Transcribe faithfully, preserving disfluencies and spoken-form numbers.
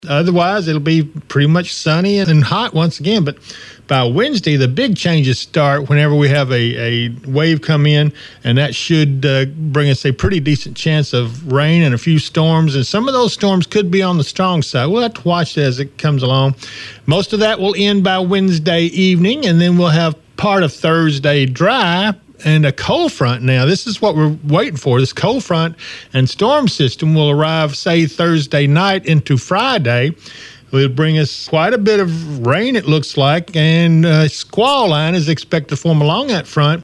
Otherwise, it'll be pretty much sunny and hot once again. But by Wednesday, the big changes start whenever we have a, a wave come in, and that should uh, bring us a pretty decent chance of rain and a few storms. And some of those storms could be on the strong side. We'll have to watch it as it comes along. Most of that will end by Wednesday evening, and then we'll have part of Thursday dry and a cold front. Now, this is what we're waiting for. This cold front and storm system will arrive, say, Thursday night into Friday. It'll bring us quite a bit of rain, it looks like, and a squall line is expected to form along that front.